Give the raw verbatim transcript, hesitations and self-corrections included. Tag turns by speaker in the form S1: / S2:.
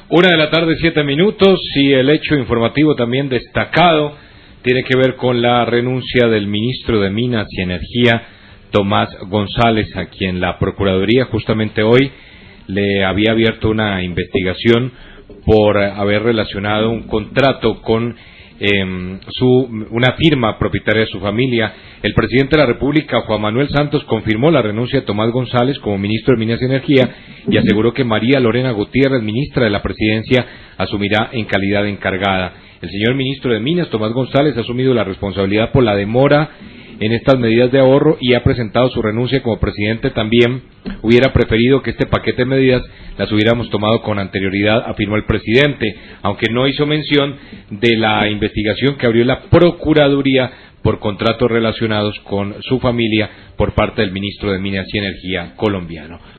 S1: Una de la tarde, siete minutos, y el hecho informativo también destacado tiene que ver con la renuncia del ministro de Minas y Energía, Tomás González, a quien la Procuraduría justamente hoy le había abierto una investigación por haber relacionado un contrato con eh, su, una firma propietaria de su familia. El presidente de la República, Juan Manuel Santos, confirmó la renuncia de Tomás González como ministro de Minas y Energía y aseguró que María Lorena Gutiérrez, ministra de la Presidencia, asumirá en calidad de encargada. El señor ministro de Minas, Tomás González, ha asumido la responsabilidad por la demora en estas medidas de ahorro y ha presentado su renuncia como presidente. También hubiera preferido que este paquete de medidas las hubiéramos tomado con anterioridad, afirmó el presidente, aunque no hizo mención de la investigación que abrió la Procuraduría por contratos relacionados con su familia por parte del ministro de Minas y Energía colombiano.